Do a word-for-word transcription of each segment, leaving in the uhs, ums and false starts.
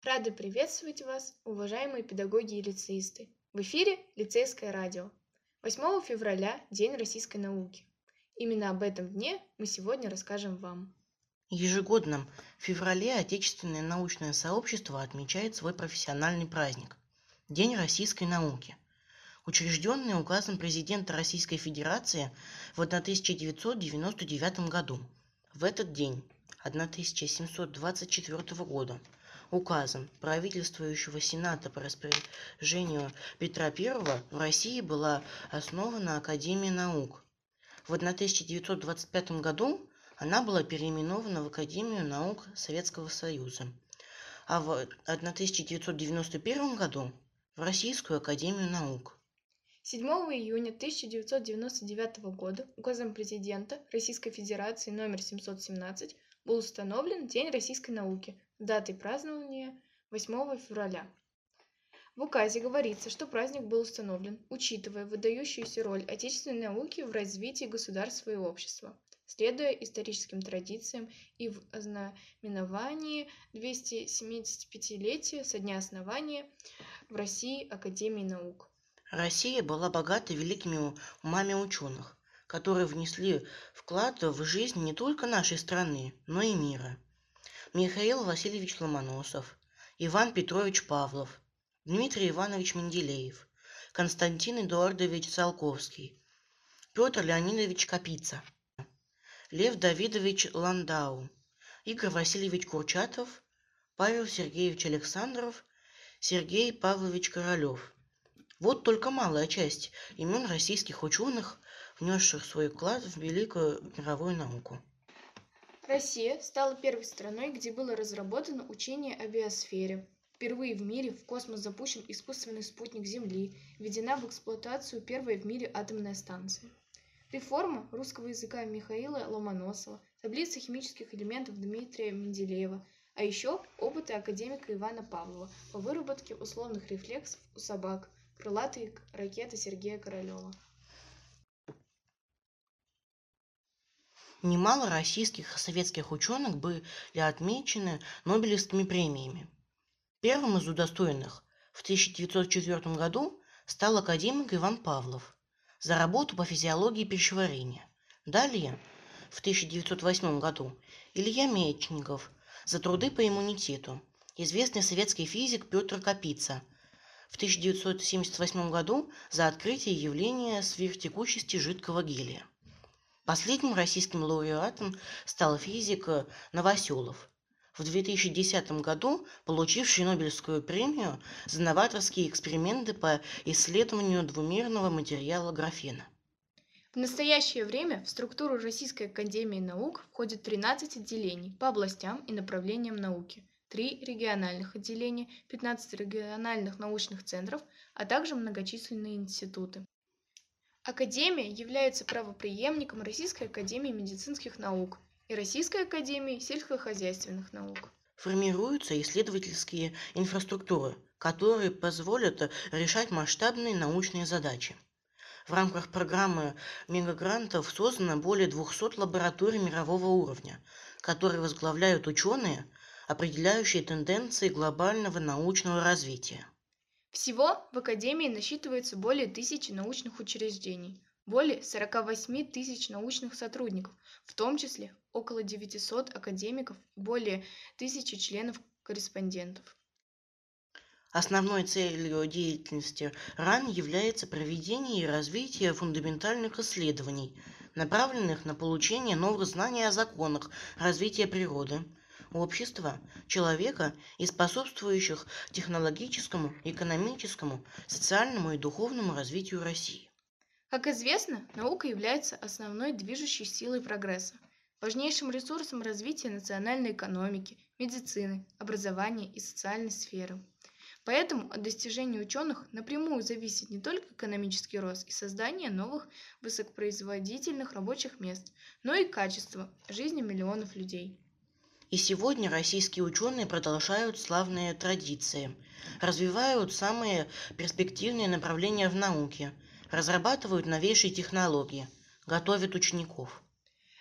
Рады приветствовать вас, уважаемые педагоги и лицеисты. В эфире Лицейское радио. восьмого февраля – День российской науки. Именно об этом дне мы сегодня расскажем вам. Ежегодно в феврале отечественное научное сообщество отмечает свой профессиональный праздник – День российской науки, учрежденный указом президента Российской Федерации в тысяча девятьсот девяносто девятом году. В этот день тысяча семьсот двадцать четвёртого года указом правительствующего Сената по распоряжению Петра Первого в России была основана Академия наук. В тысяча девятьсот двадцать пятом году она была переименована в Академию наук Советского Союза, а в тысяча девятьсот девяносто первом году в Российскую Академию наук. седьмого июня тысяча девятьсот девяносто девятого года указом президента Российской Федерации номер семьсот семнадцать был установлен День российской науки с датой празднования восьмого февраля. В указе говорится, что праздник был установлен, учитывая выдающуюся роль отечественной науки в развитии государства и общества, следуя историческим традициям и в ознаменовании двухсотсемидесятипятилетия со дня основания в России Академии наук. Россия была богата великими умами ученых, которые внесли вклад в жизнь не только нашей страны, но и мира. Михаил Васильевич Ломоносов, Иван Петрович Павлов, Дмитрий Иванович Менделеев, Константин Эдуардович Циолковский, Петр Леонидович Капица, Лев Давидович Ландау, Игорь Васильевич Курчатов, Павел Сергеевич Александров, Сергей Павлович Королев. Вот только малая часть имен российских ученых, внесших свой вклад в великую мировую науку. Россия стала первой страной, где было разработано учение о биосфере. Впервые в мире в космос запущен искусственный спутник Земли, введена в эксплуатацию первая в мире атомная станция. Реформа русского языка Михаила Ломоносова, таблица химических элементов Дмитрия Менделеева, а еще опыты академика Ивана Павлова по выработке условных рефлексов у собак, крылатые ракеты Сергея Королева. Немало российских и советских ученых были отмечены Нобелевскими премиями. Первым из удостоенных в тысяча девятьсот четвёртом году стал академик Иван Павлов за работу по физиологии пищеварения. Далее, в тысяча девятьсот восьмом году, Илья Мечников за труды по иммунитету, известный советский физик Петр Капица в тысяча девятьсот семьдесят восьмом году за открытие явления сверхтекучести жидкого гелия. Последним российским лауреатом стал физик Новоселов, в две тысячи десятом году получивший Нобелевскую премию за новаторские эксперименты по исследованию двумерного материала графена. В настоящее время в структуру Российской Академии Наук входит тринадцать отделений по областям и направлениям науки, три региональных отделения, пятнадцать региональных научных центров, а также многочисленные институты. Академия является правопреемником Российской Академии медицинских наук и Российской Академии сельскохозяйственных наук. Формируются исследовательские инфраструктуры, которые позволят решать масштабные научные задачи. В рамках программы мегагрантов создано более двухсот лабораторий мирового уровня, которые возглавляют ученые, определяющие тенденции глобального научного развития. Всего в Академии насчитывается более тысячи научных учреждений, более сорока восьми тысяч научных сотрудников, в том числе около девятисот академиков и более тысячи членов-корреспондентов. Основной целью деятельности РАН является проведение и развитие фундаментальных исследований, направленных на получение новых знаний о законах развития природы, общества, человека и способствующих технологическому, экономическому, социальному и духовному развитию России. Как известно, наука является основной движущей силой прогресса, важнейшим ресурсом развития национальной экономики, медицины, образования и социальной сферы. Поэтому от достижений ученых напрямую зависит не только экономический рост и создание новых высокопроизводительных рабочих мест, но и качество жизни миллионов людей. И сегодня российские ученые продолжают славные традиции, развивают самые перспективные направления в науке, разрабатывают новейшие технологии, готовят учеников.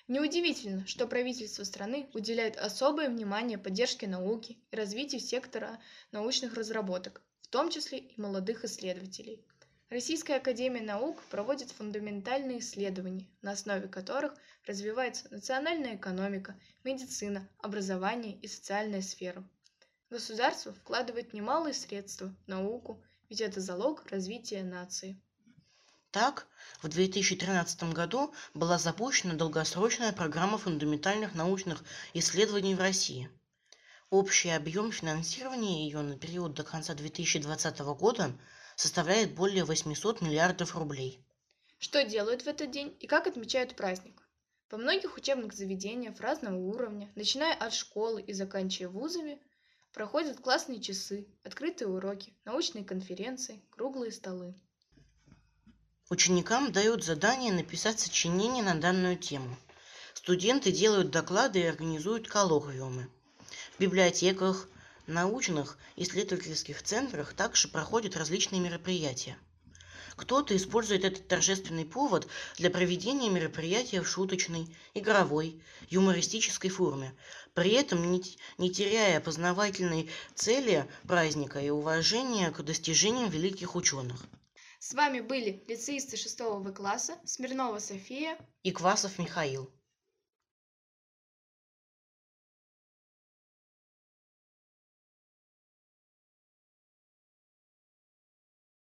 Неудивительно, что правительство страны уделяет особое внимание поддержке науки и развитию сектора научных разработок, в том числе и молодых исследователей. Российская академия наук проводит фундаментальные исследования, на основе которых развивается национальная экономика, медицина, образование и социальная сфера. Государство вкладывает немалые средства в науку, ведь это залог развития нации. Так, в две тысячи тринадцатом году была запущена долгосрочная программа фундаментальных научных исследований в России. Общий объем финансирования ее на период до конца две тысячи двадцатого года составляет более восемьсот миллиардов рублей. Что делают в этот день и как отмечают праздник? Во многих учебных заведениях разного уровня, начиная от школы и заканчивая вузами, проходят классные часы, открытые уроки, научные конференции, круглые столы. Ученикам дают задание написать сочинение на данную тему. Студенты делают доклады и организуют коллоквиумы. В библиотеках, научных исследовательских центрах также проходят различные мероприятия. Кто-то использует этот торжественный повод для проведения мероприятия в шуточной, игровой, юмористической форме, при этом не, не теряя познавательной цели праздника и уважения к достижениям великих ученых. С вами были лицеисты шестого В класса Смирнова София И Квасов Михаил.